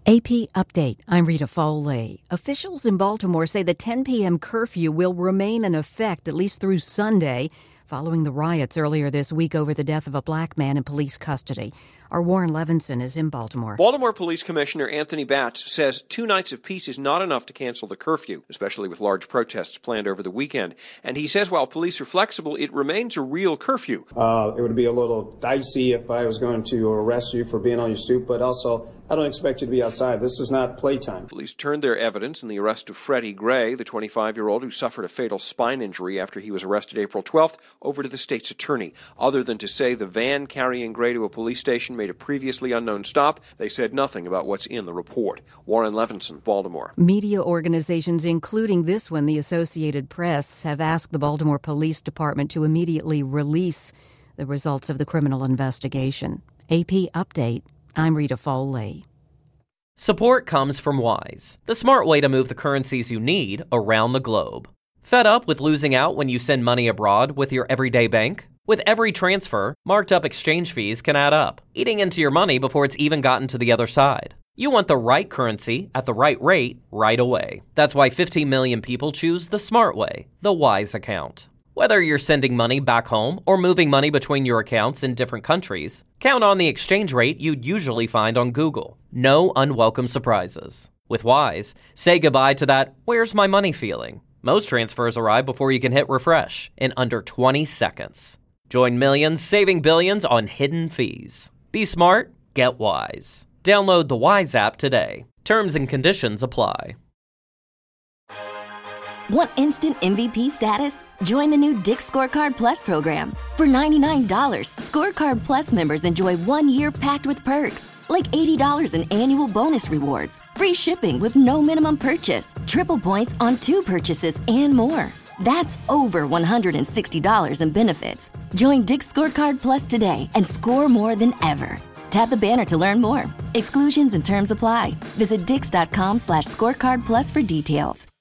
AP Update. I'm Rita Foley. Officials in Baltimore say the 10 p.m. curfew will remain in effect at least through Sunday, following the riots earlier this week over the death of a black man in police custody. Our Warren Levinson is in Baltimore. Baltimore Police Commissioner Anthony Batts says 2 nights of peace is not enough to cancel the curfew, especially with large protests planned over the weekend. And he says while police are flexible, it remains a real curfew. It would be a little dicey if I was going to arrest you for being on your stoop, but also I don't expect you to be outside. This is not playtime. Police turned their evidence in the arrest of Freddie Gray, the 25-year-old who suffered a fatal spine injury after he was arrested April 12th, over to the state's attorney. Other than to say the van carrying Gray to a police station made a previously unknown stop, they said nothing about what's in the report. Warren Levinson, Baltimore. Media organizations, including this one, the Associated Press, have asked the Baltimore Police Department to immediately release the results of the criminal investigation. AP Update. I'm Rita Foley. Support comes from Wise, the smart way to move the currencies you need around the globe. Fed up with losing out when you send money abroad with your everyday bank? With every transfer, marked up exchange fees can add up, eating into your money before it's even gotten to the other side. You want the right currency at the right rate right away. That's why 15 million people choose the smart way, the Wise account. Whether you're sending money back home or moving money between your accounts in different countries, count on the exchange rate you'd usually find on Google. No unwelcome surprises. With Wise, say goodbye to that "where's my money" feeling. Most transfers arrive before you can hit refresh in under 20 seconds. Join millions saving billions on hidden fees. Be smart, get Wise. Download the Wise app today. Terms and conditions apply. Want instant MVP status? Join the new Dick's Scorecard Plus program. For $99, Scorecard Plus members enjoy 1 year packed with perks, like $80 in annual bonus rewards, free shipping with no minimum purchase, triple points on 2 purchases, and more. That's over $160 in benefits. Join Dick's Scorecard Plus today and score more than ever. Tap the banner to learn more. Exclusions and terms apply. Visit dix.com/scorecard plus for details.